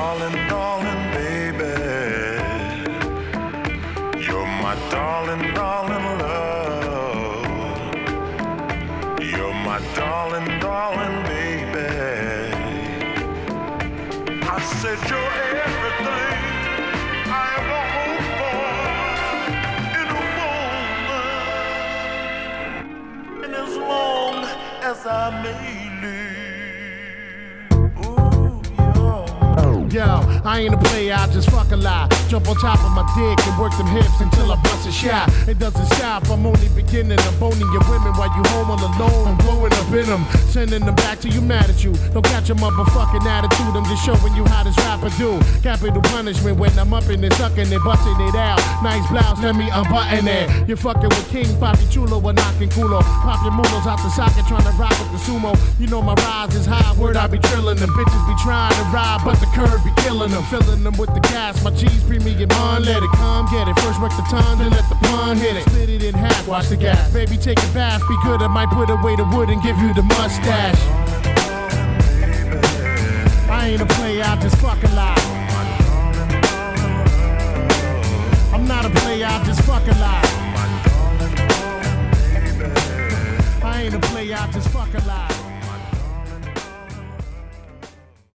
darling, darling baby. You're my darling, darling love. You're my darling, darling baby. I said you're everything I ever hoped for in a woman. And as long as I may live. Yo, I ain't a player, I just fuck a lie. Jump on top of my dick and work them hips until I bust a shot. It doesn't stop, I'm only beginning. I'm boning your women while you home all alone. I'm blowing up in them, sending them back to you mad at you. Don't catch your motherfucking attitude, I'm just showing you how this rapper do. Capital punishment when I'm up in it, sucking it, busting it out. Nice blouse, let me unbutton it. You're fucking with King Papi Chulo or knocking culo. Pop your mulos out the socket, trying to rock with the sumo. You know my rise is high, word I be trillin'. Them bitches be trying to ride, but the curve be killing them, filling them with the gas. My G's premium on, let it come, get it. First work the tongue, then let the pun hit it. Split it in half, watch the gas. Baby, take a bath, be good. I might put away the wood and give you the mustache. I ain't a player, I just fuck a lie. I'm not a player, I just fuck a lie.